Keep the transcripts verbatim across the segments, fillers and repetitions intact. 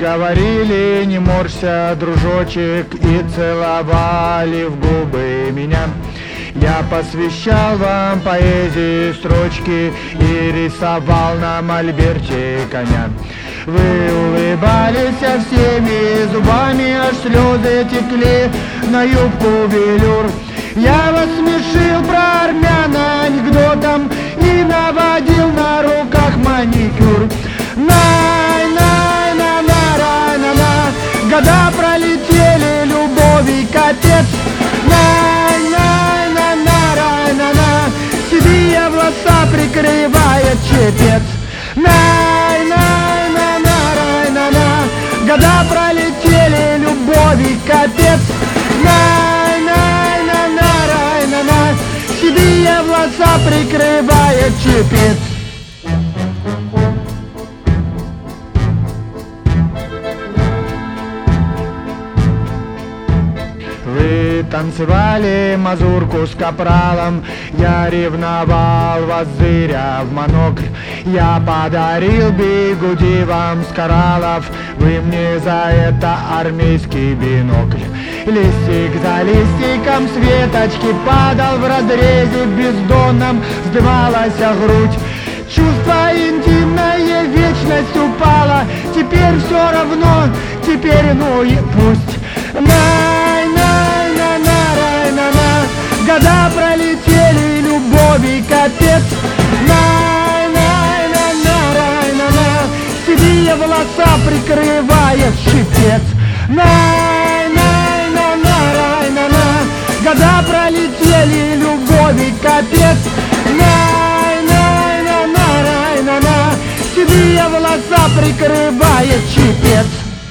говорили: не морся, дружочек, и целовали в губы меня. Я посвящал вам поэзии строчки и рисовал на мольберте коня. Вы улыбались всеми зубами, аж слезы текли на юбку велюр. Я вас смешил про армян анекдотом и наводил на руках маникюр. Най-най-на-на-на-на, года пролетели, любови капец. Най-най-на-на-на-на, седые волоса прикрывает чепец. Най-най-на-на-на-на, года пролетели, любови капец. Най-най-на-на-на-на, седые волоса прикрывает чепец. Вы танцевали мазурку с капралом, я ревновал вас, зыря в монокль. Я подарил бигуди вам с кораллов, вы мне за это армейский бинокль. Листик за листиком с веточки падал, в разрезе бездонном вздымалась грудь. Чувство интимное, вечность упала, теперь все равно, теперь ну и пусть. Най-най-на-на-на-на, года пролетели, любови капец. Най-най-на-на-на-на, седые волоса прикрывает шипец. Най-най-на-на-на-на, года пролетели, любови капец. Най-най-на-на-на-на, седые волоса прикрывает чепец.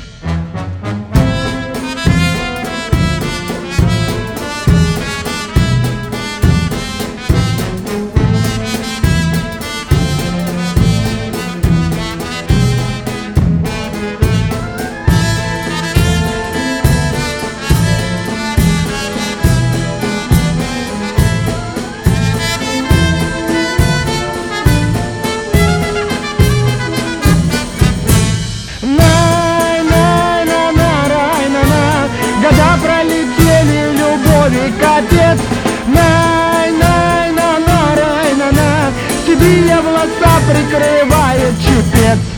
Капец, най-най-на-на-рай-на-на, седые волоса прикрывает чепец.